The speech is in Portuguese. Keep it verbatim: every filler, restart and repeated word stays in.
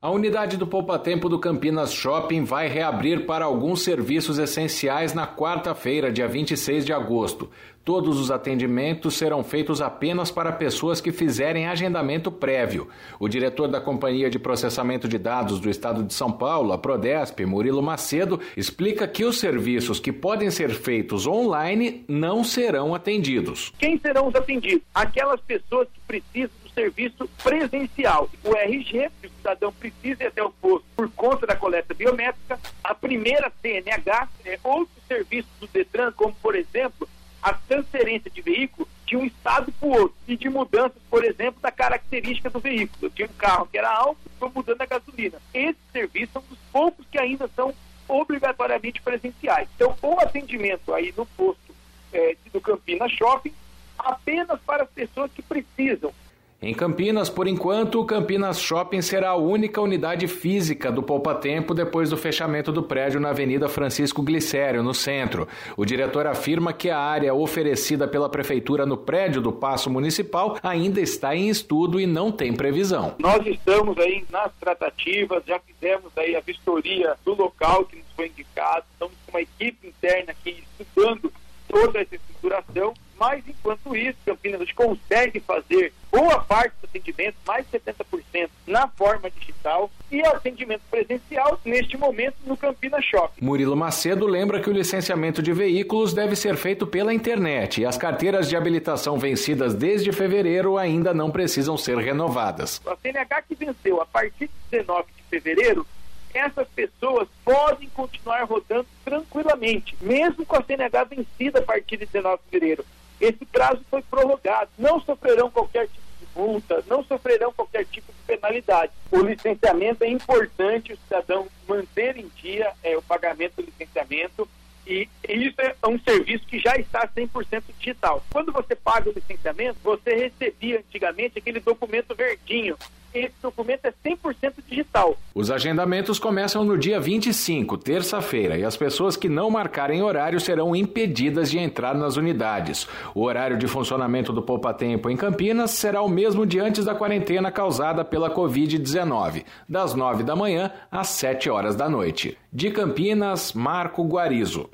A unidade do Poupa Tempo do Campinas Shopping vai reabrir para alguns serviços essenciais na quarta-feira, dia vinte e seis de agosto. Todos os atendimentos serão feitos apenas para pessoas que fizerem agendamento prévio. O diretor da Companhia de Processamento de Dados do Estado de São Paulo, a Prodesp, Murilo Macedo, explica que os serviços que podem ser feitos online não serão atendidos. Quem serão os atendidos? Aquelas pessoas que precisam do serviço presencial. O R G, se o cidadão precisa ir até o posto por conta da coleta biométrica, a primeira C N H, é, outros serviços do Detran, como por exemplo, a transferência de veículo de um estado para o outro e de mudanças, por exemplo, da característica do veículo. Eu tinha um carro que era alto, estou mudando a gasolina. Esses serviços são dos poucos que ainda são obrigatoriamente presenciais. Então, o atendimento aí no posto é, do Campinas Shopping apenas para as pessoas que precisam. Em Campinas, por enquanto, o Campinas Shopping será a única unidade física do Poupa Tempo depois do fechamento do prédio na Avenida Francisco Glicério, no centro. O diretor afirma que a área oferecida pela Prefeitura no prédio do Paço Municipal ainda está em estudo e não tem previsão. Nós estamos aí nas tratativas, já fizemos aí a vistoria do local que nos foi indicado, estamos com uma equipe interna aqui estudando toda essa estruturação, mas enquanto isso, Campinas consegue fazer boa parte do atendimento, mais de setenta por cento, na forma digital e o atendimento presencial, neste momento, no Campinas Shopping. Murilo Macedo lembra que o licenciamento de veículos deve ser feito pela internet e as carteiras de habilitação vencidas desde fevereiro ainda não precisam ser renovadas. A C N H que venceu a partir de dezenove de fevereiro, essas pessoas podem continuar rodando tranquilamente, mesmo com a C N H vencida a partir de dezenove de fevereiro. Esse prazo foi prorrogado, não sofrerão qualquer tipo de multa, não sofrerão qualquer tipo de penalidade. O licenciamento é importante, o cidadão manter em dia é, o pagamento do licenciamento, e isso é um serviço que já está cem por cento digital. Quando você paga o licenciamento, você recebia antigamente aquele documento verdinho. Esse documento é cem por cento digital. Os agendamentos começam no dia vinte e cinco, terça-feira, e as pessoas que não marcarem horário serão impedidas de entrar nas unidades. O horário de funcionamento do Poupa Tempo em Campinas será o mesmo de antes da quarentena causada pela covid dezenove, das nove da manhã às sete horas da noite. De Campinas, Marco Guarizo.